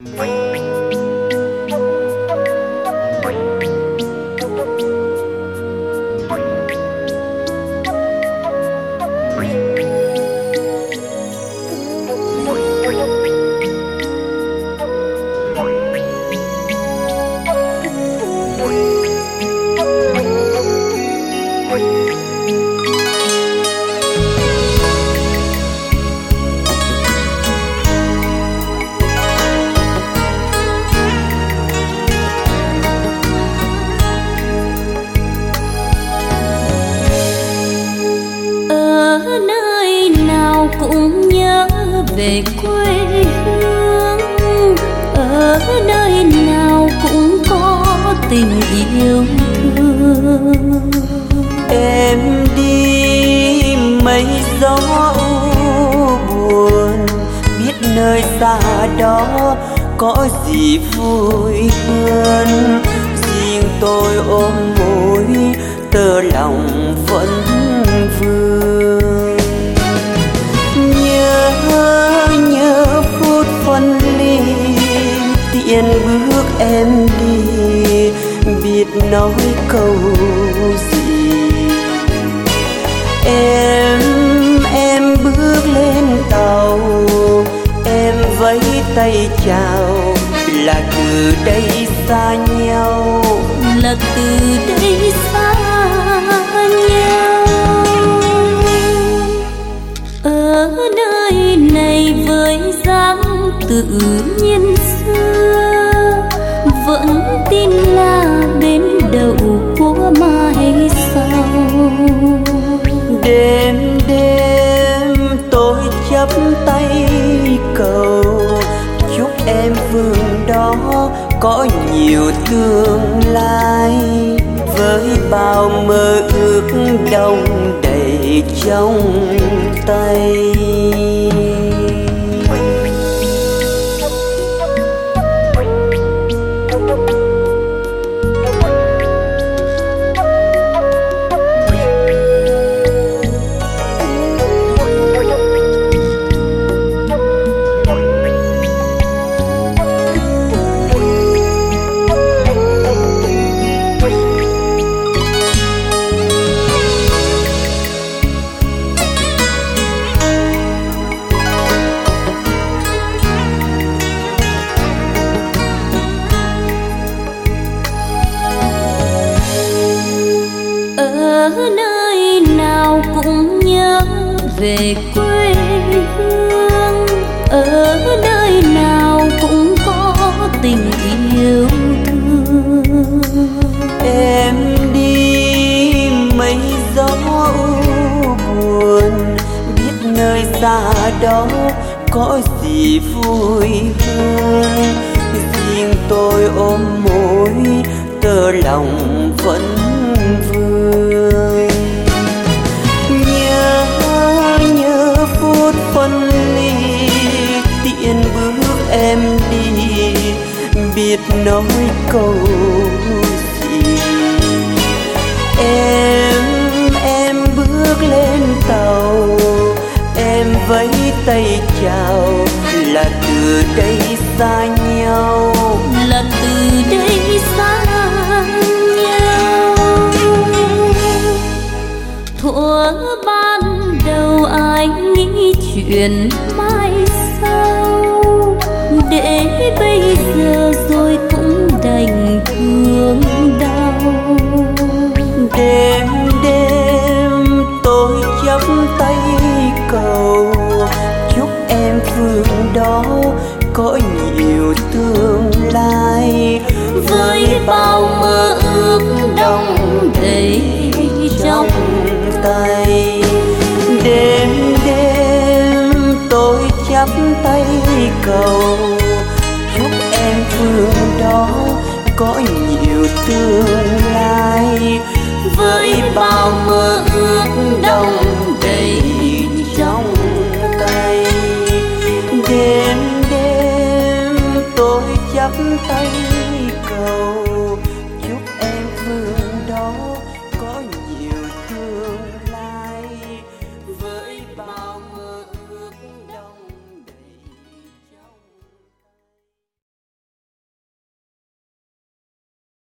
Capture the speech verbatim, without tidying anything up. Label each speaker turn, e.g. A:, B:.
A: Về quê hương, ở nơi nào cũng có tình yêu thương.
B: Em đi mấy gió u buồn, biết nơi xa đó có gì vui hơn. Riêng tôi ôm mối tơ lòng vẫn vương. Nhớ phút phân ly, tiễn bước em đi, biết nói câu gì. Em, em bước lên tàu, em vẫy tay chào, là từ đây xa nhau,
A: là từ đây xa nhau. Ở nơi này với dáng tự nhiên xưa, vẫn tin là bến đậu của mai sau.
B: Đêm đêm tôi chắp tay cầu, chúc em phương đó có nhiều tương lai, với bao mơ ước đông đầy trong tay.
A: Ở nơi nào cũng nhớ về quê hương, ở nơi nào cũng có tình yêu thương.
B: Em đi mấy gió buồn, biết nơi xa đó có gì vui hơn. Riêng tôi ôm mối tơ lòng vẫn vương. Nhớ nhớ phút phân ly, tiễn bước em đi, biết nói câu gì. Em em bước lên tàu, em vẫy tay chào, là từ đây xa nhau,
A: là từ đây xa nhau. Thuở ban đầu ai nghĩ chuyện mai sau, để bây giờ rồi cũng đành thương đau.
B: Đêm đêm tôi chắp tay cầu, chúc em phương đó có nhiều tương lai, với bao mơ ước đông đầy trong tay. Đêm đêm tôi chắp tay cầu, chúc em phương đó có nhiều tương lai, với bao mơ ước đông đầy trong tay. Đêm đêm tôi chắp tay cầu,